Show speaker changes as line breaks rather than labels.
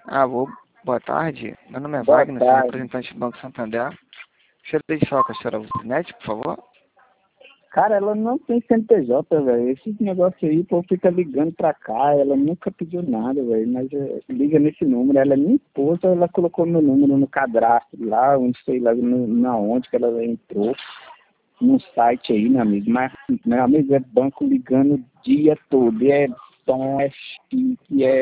Alô, boa tarde. Meu nome é
Boa
Wagner, sou
tarde.
representante do Banco Santander. Gostaria de falar com a senhora Lucinete, por favor?
Cara, ela não tem CNPJ, velho. Esse negócio aí, o povo fica ligando pra cá, ela nunca pediu nada, velho. Mas liga nesse número, ela é minha esposa, ela colocou meu número no cadastro lá, não sei lá na onde que ela entrou, num site aí, meu amigo. Mas, meu amigo, é banco ligando o dia todo. E é tom, é chique,